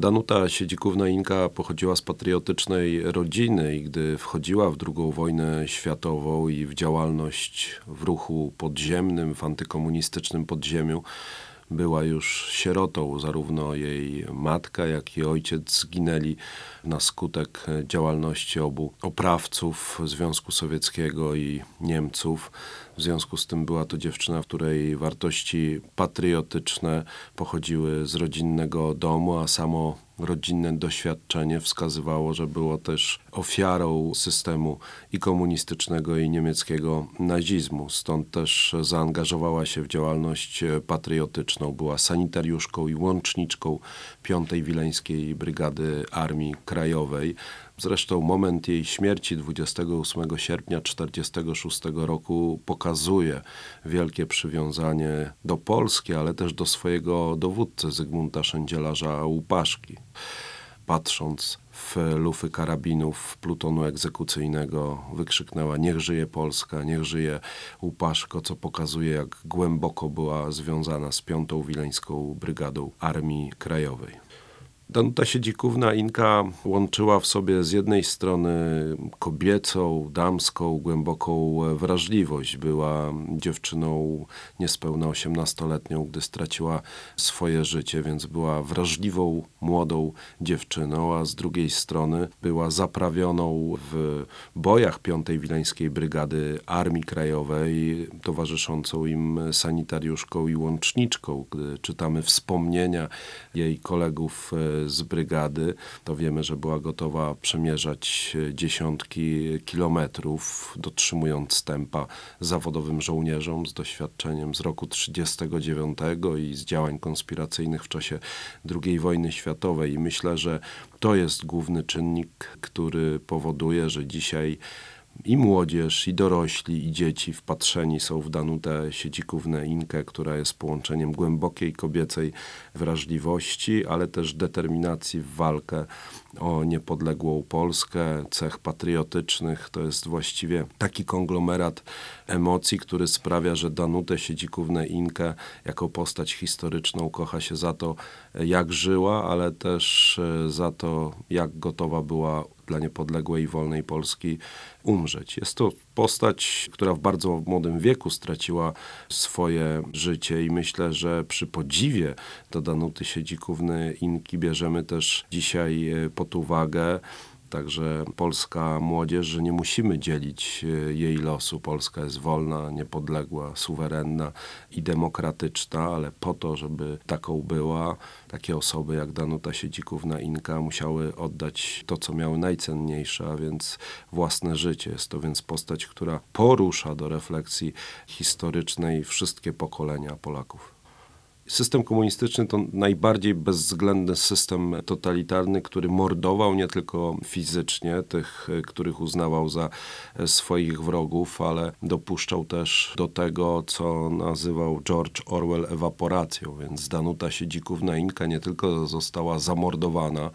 Danuta Siedzikówna-Inka pochodziła z patriotycznej rodziny i gdy wchodziła w II wojnę światową i w działalność w ruchu podziemnym, w antykomunistycznym podziemiu, była już sierotą. Zarówno jej matka, jak i ojciec zginęli na skutek działalności obu oprawców Związku Sowieckiego i Niemców. W związku z tym była to dziewczyna, w której wartości patriotyczne pochodziły z rodzinnego domu, a samo rodzinne doświadczenie wskazywało, że było też ofiarą systemu i komunistycznego, i niemieckiego nazizmu. Stąd też zaangażowała się w działalność patriotyczną. Była sanitariuszką i łączniczką 5. Wileńskiej Brygady Armii Krajowej. Zresztą moment jej śmierci 28 sierpnia 1946 roku pokazuje wielkie przywiązanie do Polski, ale też do swojego dowódcy Zygmunta Szendzielarza-Łupaszki. Patrząc w lufy karabinów plutonu egzekucyjnego, wykrzyknęła: niech żyje Polska, niech żyje Łupaszko, co pokazuje, jak głęboko była związana z 5. Wileńską Brygadą Armii Krajowej. Danuta Siedzikówna-Inka łączyła w sobie z jednej strony kobiecą, damską, głęboką wrażliwość. Była dziewczyną niespełna 18-letnią, gdy straciła swoje życie, więc była wrażliwą, młodą dziewczyną, a z drugiej strony była zaprawioną w bojach 5. Wileńskiej Brygady Armii Krajowej, towarzyszącą im sanitariuszką i łączniczką. Gdy czytamy wspomnienia jej kolegów z brygady, to wiemy, że była gotowa przemierzać dziesiątki kilometrów, dotrzymując tempa zawodowym żołnierzom z doświadczeniem z roku 1939 i z działań konspiracyjnych w czasie II wojny światowej. I myślę, że to jest główny czynnik, który powoduje, że dzisiaj i młodzież, i dorośli, i dzieci wpatrzeni są w Danutę Siedzikównę-Inkę, która jest połączeniem głębokiej kobiecej wrażliwości, ale też determinacji w walkę o niepodległą Polskę, cech patriotycznych. To jest właściwie taki konglomerat emocji, który sprawia, że Danutę Siedzikównę-Inkę jako postać historyczną kocha się za to, jak żyła, ale też za to, jak gotowa była dla niepodległej i wolnej Polski umrzeć. Jest to postać, która w bardzo młodym wieku straciła swoje życie i myślę, że przy podziwie do Danuty Siedzikówny-Inki bierzemy też dzisiaj pod uwagę także polska młodzież, że nie musimy dzielić jej losu. Polska jest wolna, niepodległa, suwerenna i demokratyczna, ale po to, żeby taką była, takie osoby jak Danuta Siedzikówna-Inka musiały oddać to, co miały najcenniejsze, a więc własne życie. Jest to więc postać, która porusza do refleksji historycznej wszystkie pokolenia Polaków. System komunistyczny to najbardziej bezwzględny system totalitarny, który mordował nie tylko fizycznie tych, których uznawał za swoich wrogów, ale dopuszczał też do tego, co nazywał George Orwell ewaporacją. Więc Danuta Siedzikówna-Inka nie tylko została zamordowana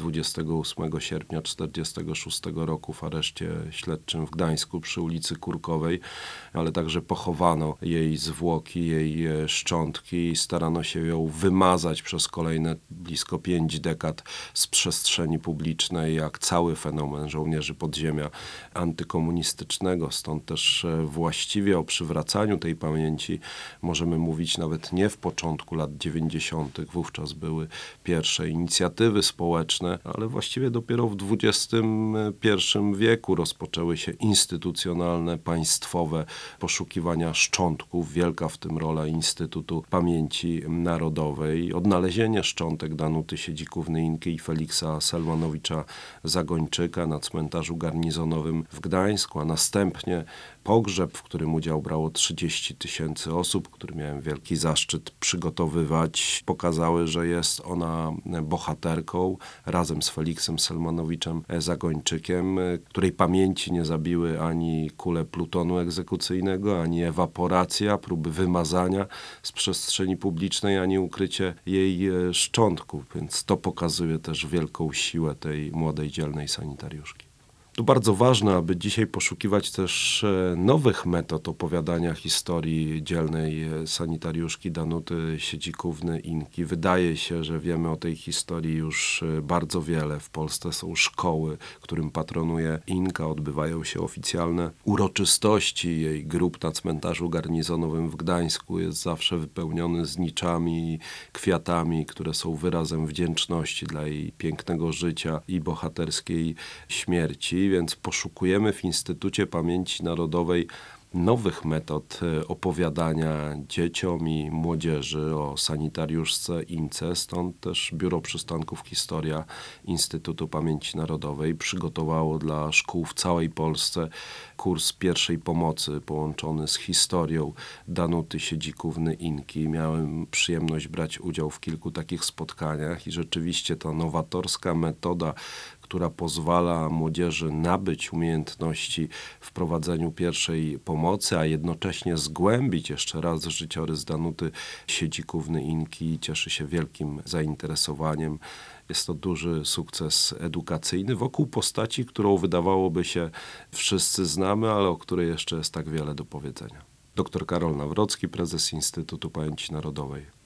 28 sierpnia 1946 roku w areszcie śledczym w Gdańsku przy ulicy Kurkowej, ale także pochowano jej zwłoki, jej szczątki. Starano się ją wymazać przez kolejne blisko 5 dekad z przestrzeni publicznej, jak cały fenomen żołnierzy podziemia antykomunistycznego. Stąd też właściwie o przywracaniu tej pamięci możemy mówić nawet nie w początku lat 90. Wówczas były pierwsze inicjatywy społeczne, ale właściwie dopiero w XXI wieku rozpoczęły się instytucjonalne, państwowe poszukiwania szczątków. Wielka w tym rola Instytutu Pamięci Narodowej. Odnalezienie szczątek Danuty Siedzikówny-Inki i Feliksa Selmanowicza-Zagończyka na cmentarzu garnizonowym w Gdańsku, a następnie pogrzeb, w którym udział brało 30 000 osób, który miałem wielki zaszczyt przygotowywać, pokazały, że jest ona bohaterką razem z Feliksem Selmanowiczem-Zagończykiem, której pamięci nie zabiły ani kule plutonu egzekucyjnego, ani ewaporacja, próby wymazania z przestrzeni publicznej, ani ukrycie jej szczątków. Więc to pokazuje też wielką siłę tej młodej, dzielnej sanitariuszki. To bardzo ważne, aby dzisiaj poszukiwać też nowych metod opowiadania historii dzielnej sanitariuszki Danuty Siedzikówny-Inki. Wydaje się, że wiemy o tej historii już bardzo wiele. W Polsce są szkoły, którym patronuje Inka. Odbywają się oficjalne uroczystości. Jej grób na cmentarzu garnizonowym w Gdańsku jest zawsze wypełniony zniczami i kwiatami, które są wyrazem wdzięczności dla jej pięknego życia i bohaterskiej śmierci. Więc poszukujemy w Instytucie Pamięci Narodowej nowych metod opowiadania dzieciom i młodzieży o sanitariuszce Ince. Stąd też Biuro Przystanków Historia Instytutu Pamięci Narodowej przygotowało dla szkół w całej Polsce kurs pierwszej pomocy połączony z historią Danuty Siedzikówny-Inki. Miałem przyjemność brać udział w kilku takich spotkaniach i rzeczywiście ta nowatorska metoda, która pozwala młodzieży nabyć umiejętności w prowadzeniu pierwszej pomocy, a jednocześnie zgłębić jeszcze raz życiorys Danuty Siedzikówny-Inki, cieszy się wielkim zainteresowaniem. Jest to duży sukces edukacyjny wokół postaci, którą wydawałoby się wszyscy znamy, ale o której jeszcze jest tak wiele do powiedzenia. Dr Karol Nawrocki, prezes Instytutu Pamięci Narodowej.